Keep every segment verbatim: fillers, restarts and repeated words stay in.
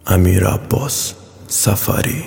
امیر عباس سفری.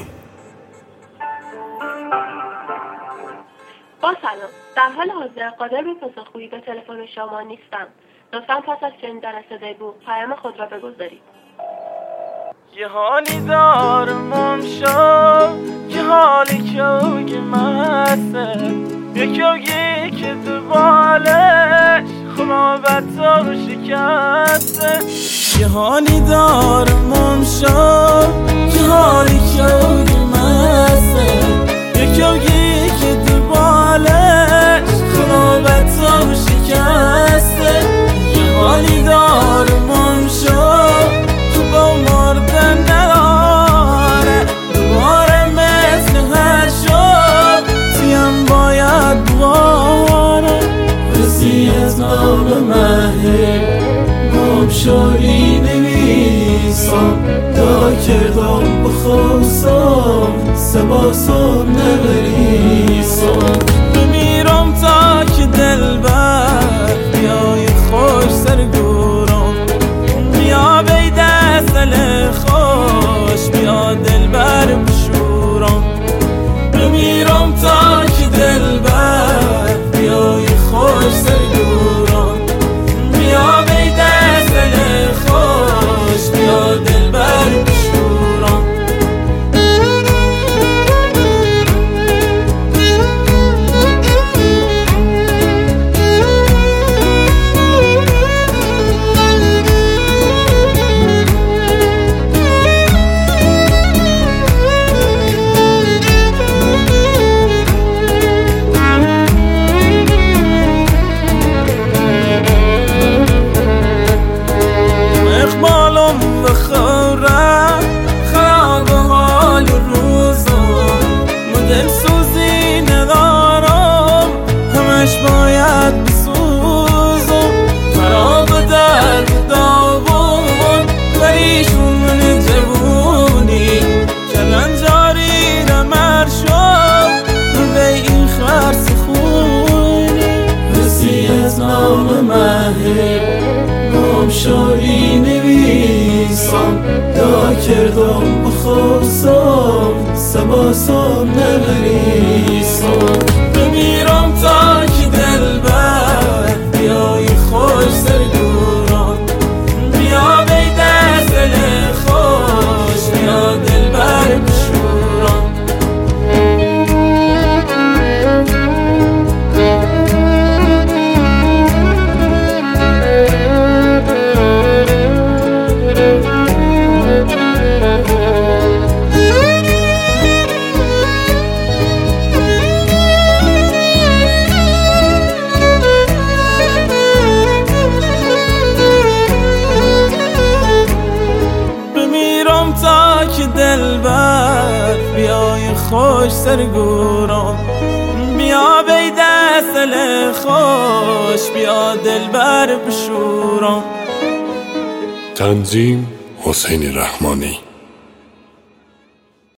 با سلام، در حال حاضر قادر به پاسخگویی به تلفن شما نیستم. لطفاً پس از شنیدن صدای بو پیام خود را بگذارید. جهانی دارم شو که حالی که مسته یکی که تو بالش خرابت و شکسته. جهانی دارم شو که حالی که مسته یکی که تو بالش خرابت و شکسته. جهانی دارم شو تو با مردن نداره دوباره مثل هر شب تیم باید دوباره رسی از نام مهه گم شوری نویسم تا کردم بخوصم سباسم نبریسم بمیرم تا که دل بر بیای خوش سرگورم بیا بی دستل خوش بیا دل بر بشورم بمیرم تا که دل بر بیای خوش سرگورم بیا بی دستل خوش بیا دل بر بشورم. دلسوزی ندارم همش باید بسوزم خراب در داغون ولیشون من جوونی کلنجاری نمر شد به این خرس خونی رسی از نام مهه گم شوی نویسم دا کردم بخوصم سباسم نبریسم بمیرم تا که دل بر بیای خوش سرگورم بیا بی دستل خوش بیا دل بر بشورم. تا که دل بر بیای خوش سرگورم بیا بی دستل خوش بیا دل بر بشورم. تنظیم حسین رحمانی.